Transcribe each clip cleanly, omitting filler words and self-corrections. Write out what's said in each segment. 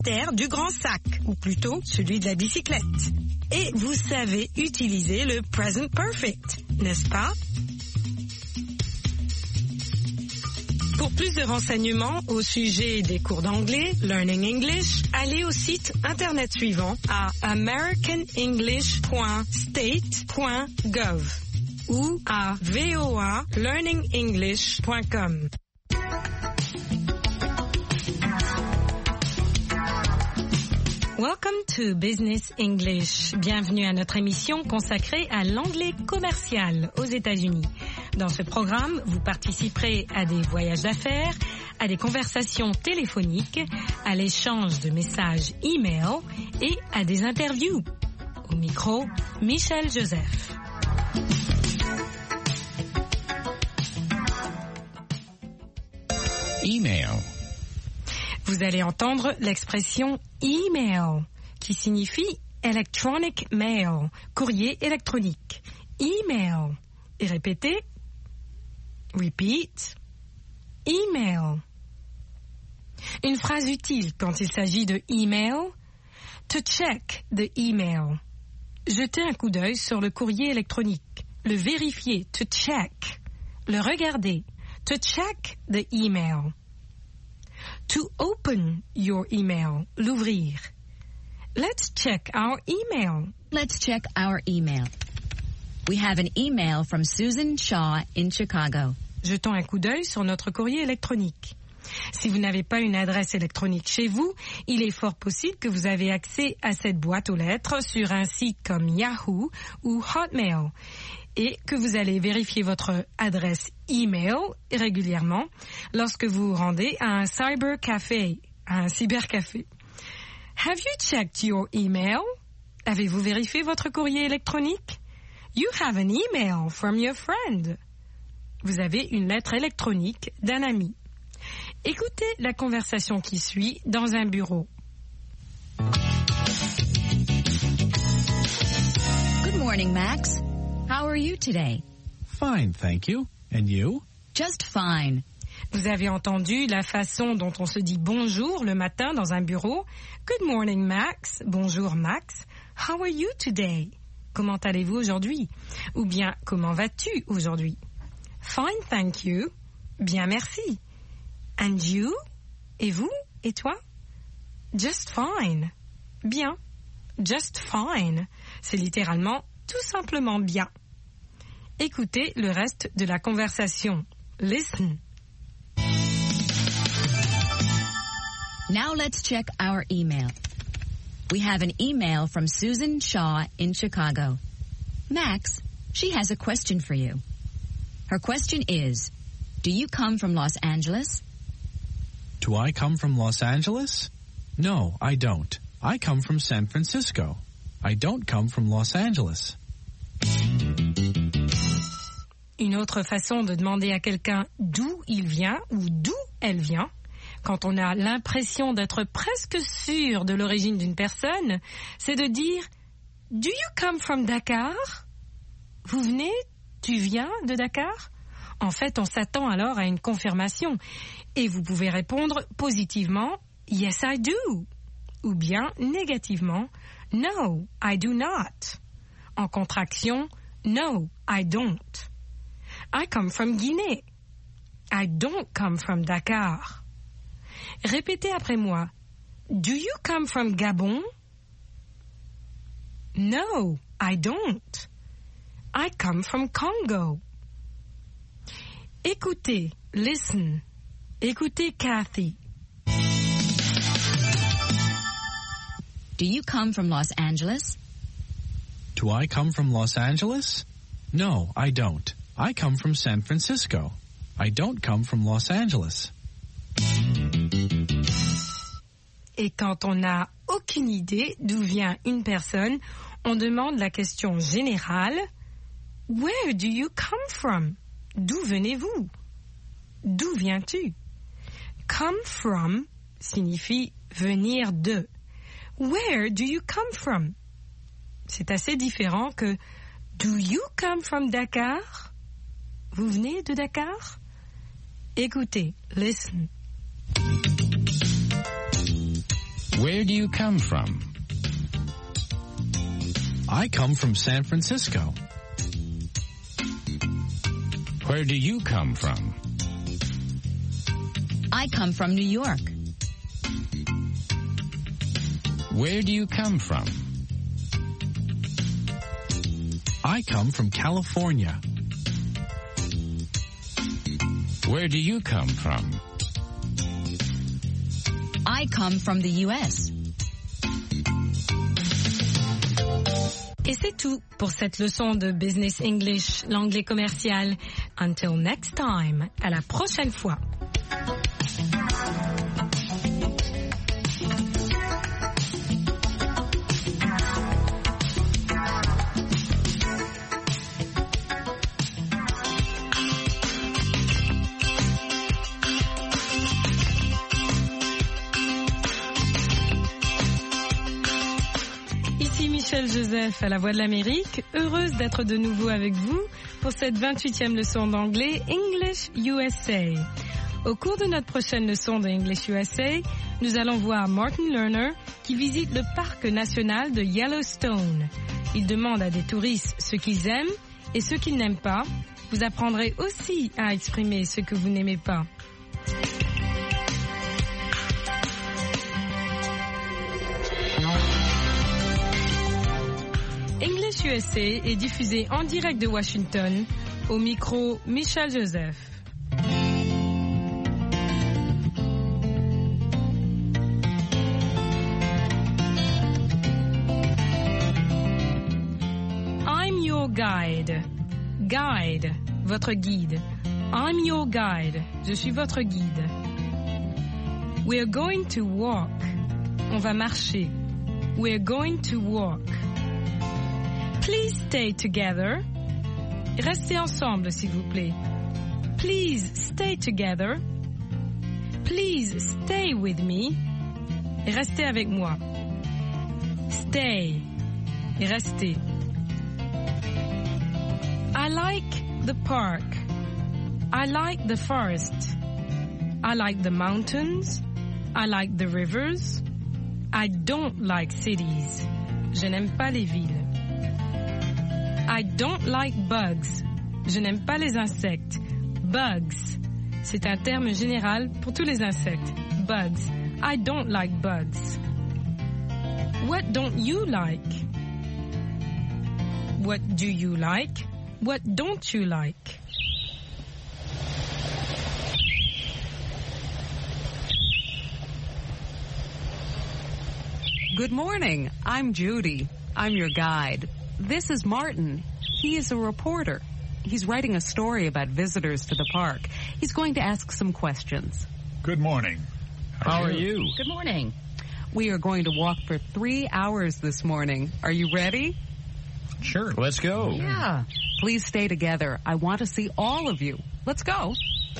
terre du grand sac, ou plutôt celui de la bicyclette. Et vous savez utiliser le present perfect, n'est-ce pas? Pour plus de renseignements au sujet des cours d'anglais, Learning English, allez au site internet suivant à americanenglish.state.gov ou à voalearningenglish.com. Welcome to Business English. Bienvenue à notre émission consacrée à l'anglais commercial aux États-Unis. Dans ce programme, vous participerez à des voyages d'affaires, à des conversations téléphoniques, à l'échange de messages e-mail et à des interviews. Au micro, Michel Joseph. Email. Vous allez entendre l'expression email, qui signifie electronic mail, courrier électronique. Email. Et répétez. Repeat. Email. Une phrase utile quand il s'agit de email. To check the email. Jeter un coup d'œil sur le courrier électronique. Le vérifier. To check. Le regarder. To check the email. To open your email, l'ouvrir. Let's check our email. Let's check our email. We have an email from Susan Shaw in Chicago. Jetons un coup d'œil sur notre courrier électronique. Si vous n'avez pas une adresse électronique chez vous, il est fort possible que vous avez accès à cette boîte aux lettres sur un site comme Yahoo ou Hotmail et que vous allez vérifier votre adresse email régulièrement lorsque vous vous rendez à un cybercafé, à un cybercafé. Have you checked your email? Avez-vous vérifié votre courrier électronique? You have an email from your friend. Vous avez une lettre électronique d'un ami. Écoutez la conversation qui suit dans un bureau. Good morning, Max. How are you today? Fine, thank you. And you? Just fine. Vous avez entendu la façon dont on se dit bonjour le matin dans un bureau. Good morning, Max. Bonjour, Max. How are you today? Comment allez-vous aujourd'hui? Ou bien, comment vas-tu aujourd'hui? Fine, thank you. Bien, merci. And you? Et vous? Et toi? Just fine. Bien. Just fine. C'est littéralement tout simplement bien. Écoutez le reste de la conversation. Listen. Now let's check our email. We have an email from Susan Shaw in Chicago. Max, she has a question for you. Her question is, do you come from Los Angeles? Do I come from Los Angeles? No, I don't. I come from San Francisco. I don't come from Los Angeles. Une autre façon de demander à quelqu'un d'où il vient ou d'où elle vient, quand on a l'impression d'être presque sûr de l'origine d'une personne, c'est de dire « Do you come from Dakar ?» Vous venez, tu viens de Dakar? En fait, on s'attend alors à une confirmation et vous pouvez répondre positivement « Yes, I do » ou bien négativement « No, I do not ». En contraction « No, I don't ». I come from Guinée. I don't come from Dakar. Répétez après moi. Do you come from Gabon? No, I don't. I come from Congo. Écoutez, listen. Écoutez Kathy. Do you come from Los Angeles? Do I come from Los Angeles? No, I don't. I come from San Francisco. I don't come from Los Angeles. Et quand on n'a aucune idée d'où vient une personne, on demande la question générale « Where do you come from ?» D'où venez-vous? D'où viens-tu? Come from signifie venir de. Where do you come from? C'est assez différent que Do you come from Dakar? Vous venez de Dakar? Écoutez, listen. Where do you come from? I come from San Francisco. Where do you come from? I come from New York. Where do you come from? I come from California. Where do you come from? I come from the U.S. Et c'est tout pour cette leçon de Business English, l'anglais commercial. Until next time, à la prochaine fois. Joseph à la Voix de l'Amérique, heureuse d'être de nouveau avec vous pour cette 28e leçon d'anglais English USA. Au cours de notre prochaine leçon de English USA, nous allons voir Martin Lerner qui visite le parc national de Yellowstone. Il demande à des touristes ce qu'ils aiment et ce qu'ils n'aiment pas. Vous apprendrez aussi à exprimer ce que vous n'aimez pas. English USA est diffusé en direct de Washington, au micro Michel Joseph. I'm your guide. Guide, votre guide. I'm your guide. Je suis votre guide. We're going to walk. On va marcher. We're going to walk. Please stay together. Restez ensemble, s'il vous plaît. Please stay together. Please stay with me. Restez avec moi. Stay. Restez. I like the park. I like the forest. I like the mountains. I like the rivers. I don't like cities. Je n'aime pas les villes. I don't like bugs. Je n'aime pas les insectes. Bugs. C'est un terme général pour tous les insectes. Bugs. I don't like bugs. What don't you like? What do you like? What don't you like? Good morning. I'm Judy. I'm your guide. This is Martin. He is a reporter. He's writing a story about visitors to the park. He's going to ask some questions. Good morning. How are you? Good morning. We are going to walk for 3 hours this morning. Are you ready? Sure. Let's go. Yeah. Please stay together. I want to see all of you. Let's go.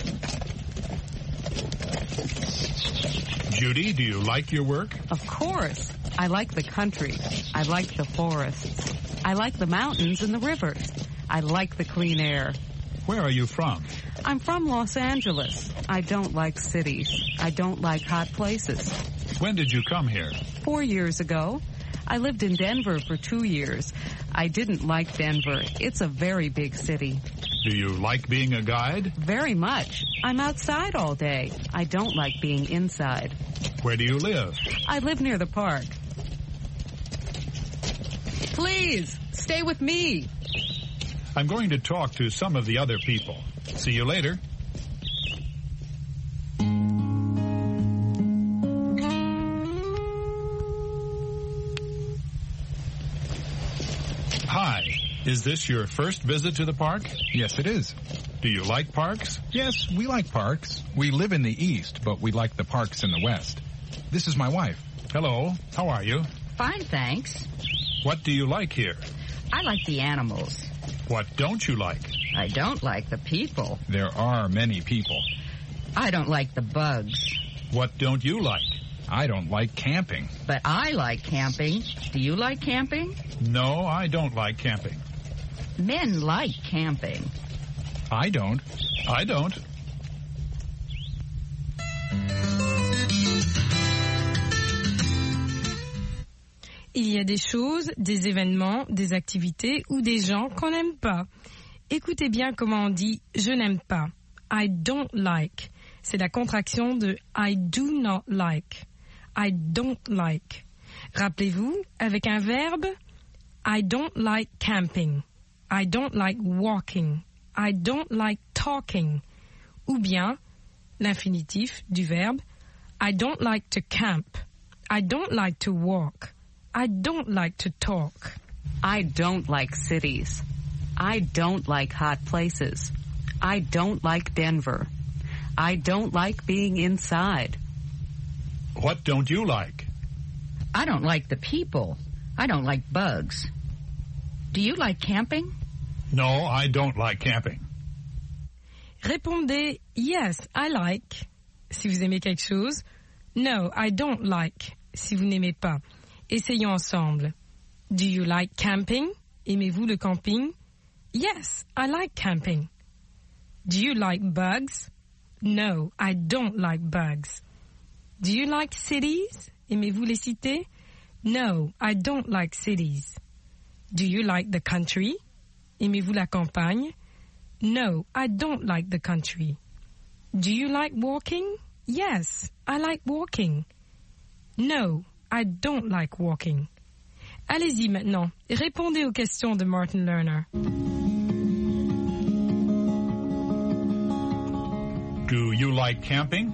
Judy, do you like your work? Of course. I like the country. I like the forests. I like the mountains and the rivers. I like the clean air. Where are you from? I'm from Los Angeles. I don't like cities. I don't like hot places. When did you come here? 4 years ago. I lived in Denver for 2 years. I didn't like Denver. It's a very big city. Do you like being a guide? Very much. I'm outside all day. I don't like being inside. Where do you live? I live near the park. Please, stay with me. I'm going to talk to some of the other people. See you later. Hi. Is this your first visit to the park? Yes, it is. Do you like parks? Yes, we like parks. We live in the east, but we like the parks in the west. This is my wife. Hello. How are you? Fine, thanks. What do you like here? I like the animals. What don't you like? I don't like the people. There are many people. I don't like the bugs. What don't you like? I don't like camping. But I like camping. Do you like camping? No, I don't like camping. Men like camping. I don't. I don't. Il y a des choses, des événements, des activités ou des gens qu'on n'aime pas. Écoutez bien comment on dit « je n'aime pas ». I don't like. C'est la contraction de I do not like. I don't like. Rappelez-vous, avec un verbe, I don't like camping. I don't like walking. I don't like talking. Ou bien, l'infinitif du verbe, I don't like to camp. I don't like to walk. I don't like to talk. I don't like cities. I don't like hot places. I don't like Denver. I don't like being inside. What don't you like? I don't like the people. I don't like bugs. Do you like camping? No, I don't like camping. Répondez yes, I like si vous aimez quelque chose. No, I don't like si vous n'aimez pas. Essayons ensemble. Do you like camping? Aimez-vous le camping? Yes, I like camping. Do you like bugs? No, I don't like bugs. Do you like cities? Aimez-vous les cités? No, I don't like cities. Do you like the country? Aimez-vous la campagne? No, I don't like the country. Do you like walking? Yes, I like walking. No, I don't like walking. Allez-y maintenant, répondez aux questions de Martin Lerner. Do you like camping?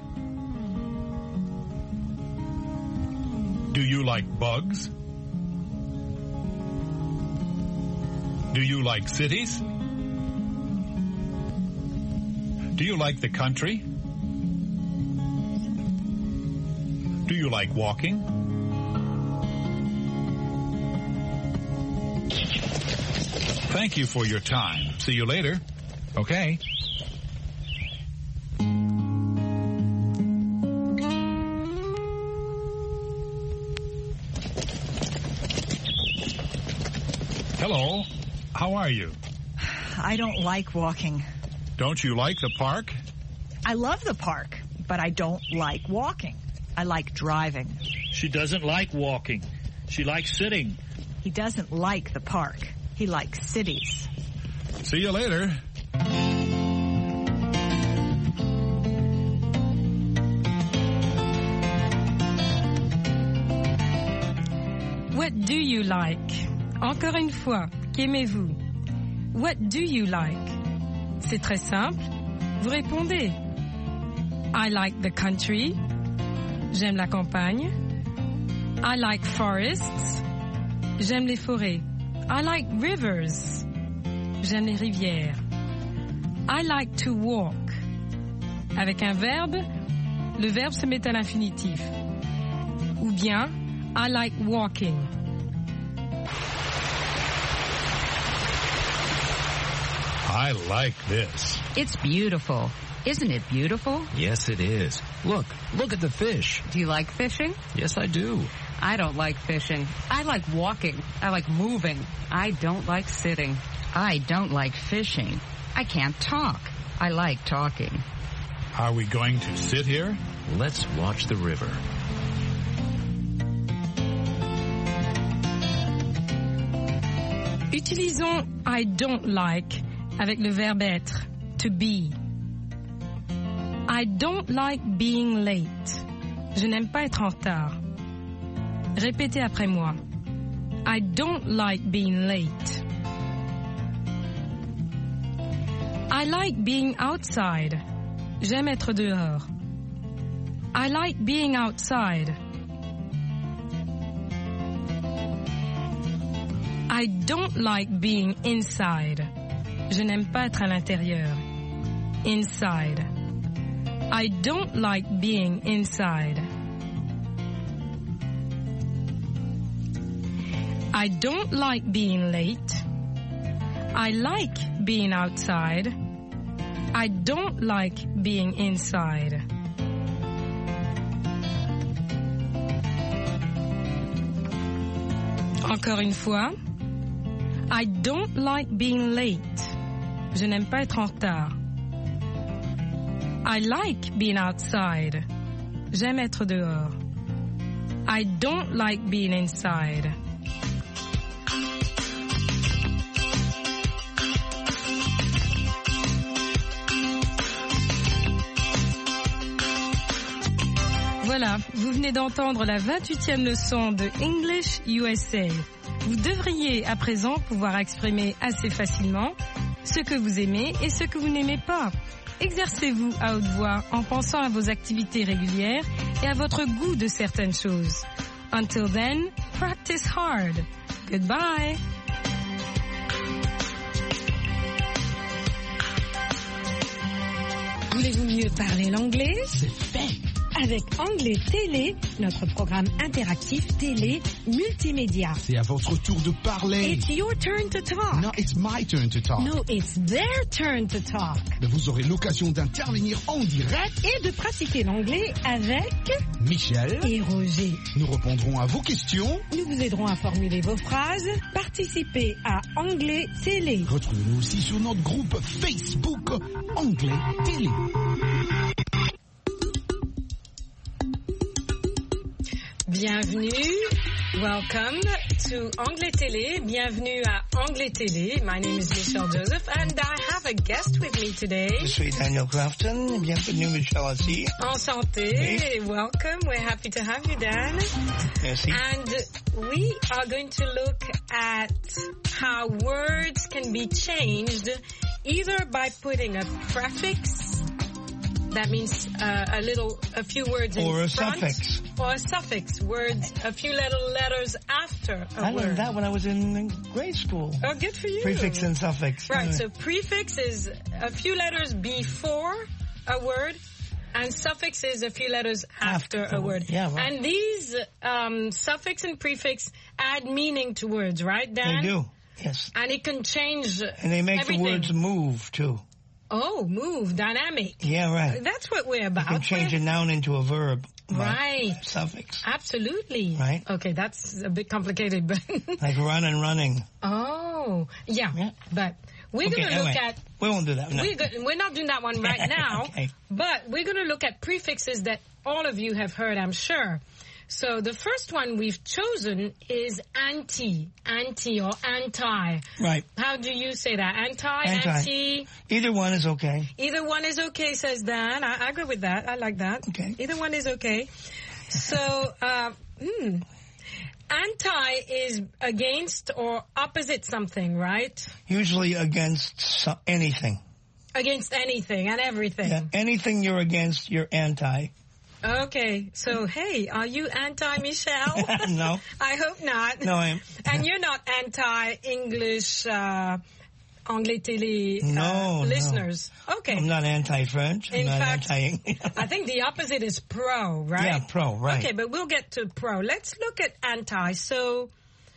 Do you like bugs? Do you like cities? Do you like the country? Do you like walking? Thank you for your time. See you later. Okay. Hello. How are you? I don't like walking. Don't you like the park? I love the park, but I don't like walking. I like driving. She doesn't like walking. She likes sitting. He doesn't like the park. He likes cities. See you later. What do you like? Encore une fois, qu'aimez-vous? What do you like? C'est très simple. Vous répondez. I like the country. J'aime la campagne. I like forests. J'aime les forêts. I like rivers. J'aime les rivières. I like to walk. Avec un verbe, le verbe se met à l'infinitif. Ou bien, I like walking. I like this. It's beautiful. Isn't it beautiful? Yes, it is. Look at the fish. Do you like fishing? Yes, I do. I don't like fishing. I like walking. I like moving. I don't like sitting. I don't like fishing. I can't talk. I like talking. Are we going to sit here? Let's watch the river. Utilisons I don't like avec le verbe être, to be. I don't like being late. Je n'aime pas être en retard. Répétez après moi. I don't like being late. I like being outside. J'aime être dehors. I like being outside. I don't like being inside. Je n'aime pas être à l'intérieur. Inside. I don't like being inside. I don't like being late. I like being outside. I don't like being inside. Encore une fois. I don't like being late. Je n'aime pas être en retard. I like being outside. J'aime être dehors. I don't like being inside. Voilà, vous venez d'entendre la 28e leçon de English USA. Vous devriez à présent pouvoir exprimer assez facilement ce que vous aimez et ce que vous n'aimez pas. Exercez-vous à haute voix en pensant à vos activités régulières et à votre goût de certaines choses. Until then, practice hard. Goodbye. Voulez-vous mieux parler l'anglais? C'est fait. Avec Anglais Télé, notre programme interactif télé multimédia. C'est à votre tour de parler. It's your turn to talk. No, it's my turn to talk. No, it's their turn to talk. Mais vous aurez l'occasion d'intervenir en direct et de pratiquer l'anglais avec Michel et Roger. Nous répondrons à vos questions. Nous vous aiderons à formuler vos phrases. Participez à Anglais Télé. Retrouvez-nous aussi sur notre groupe Facebook Anglais Télé. Bienvenue, welcome to Anglais Télé. Bienvenue à Anglais Télé. My name is Michelle Joseph and I have a guest with me today. Je suis Daniel Crafton. Bienvenue, Michelle aussi. Enchanté. Oui. Welcome. We're happy to have you, Dan. Merci. And we are going to look at how words can be changed either by putting a prefix. That means a few words in front. Or a suffix. Or a suffix, words, a few little letters after a word. I learned that when I was in grade school. Oh, good for you. Prefix and suffix. Right, so prefix is a few letters before a word, and suffix is a few letters after a word. Yeah, right. And these suffix and prefix add meaning to words, right, Dan? They do, yes. And it can change And they make everything. the words move, too. Oh, move, dynamic. Yeah, right. That's what we're about. You can change a noun into a verb. Right. Suffix. Absolutely. Right. Okay, that's a bit complicated, but... Like run and running. Oh, yeah. But we're going to look at... We won't do that. No. We're not doing that one right now, okay. But we're going to look at prefixes that all of you have heard, I'm sure. So the first one we've chosen is anti or anti. Right. How do you say that? Anti? Either one is okay. Either one is okay, says Dan. I agree with that. I like that. Okay. Either one is okay. So, anti is against or opposite something, right? Usually against anything. Against anything and everything. Yeah, anything you're against, you're anti. Okay, so hey, are you anti-Michelle? No. I hope not. No, I am. And you're not anti-English, Anglais Télé listeners? No. Okay. I'm not anti-French. In fact, I think the opposite is pro, right? Yeah, pro, right. Okay, but we'll get to pro. Let's look at anti. So,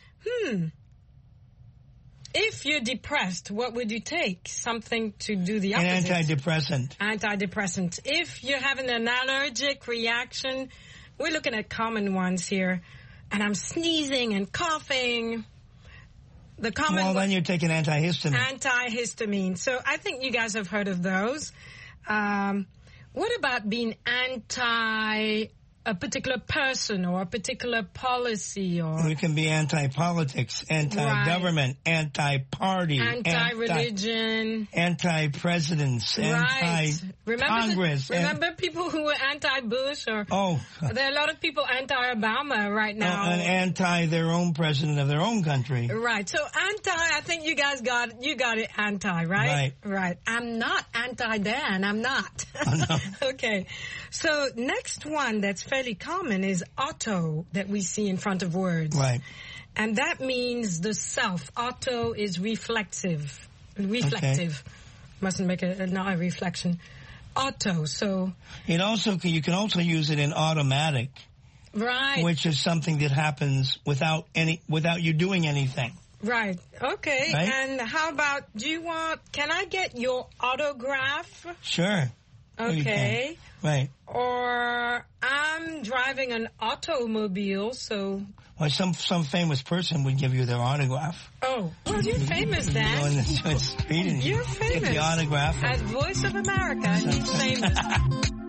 if you're depressed, what would you take? Something to do the opposite. An antidepressant. Antidepressant. If you're having an allergic reaction, we're looking at common ones here. And I'm sneezing and coughing. The common Well, then you're taking antihistamine. Antihistamine. So I think you guys have heard of those. What about being anti a particular person or a particular policy? Or it can be anti-politics, anti-government, anti-party, anti-religion, anti-presidents, anti-Congress. Remember people who were anti-Bush? Or there are a lot of people anti-Obama right now. And anti their own president of their own country. Right. So anti, I think you guys got it anti, right? Right. I'm not anti-Dan. I'm not. Oh, no. Okay. So next one that's fairly common is auto that we see in front of words. Right. And that means the self. Auto is reflective. Reflective. Okay. Mustn't make not a reflection. Auto. So you can also use it in automatic. Right. Which is something that happens without you doing anything. Right. Okay. Right? And how about can I get your autograph? Sure. Okay. Right. Or I'm driving an automobile, so... Well, some famous person would give you their autograph. Oh, well, you're famous, Dan. You go in the street and you're famous. Get the autograph. As Voice of America, he's famous.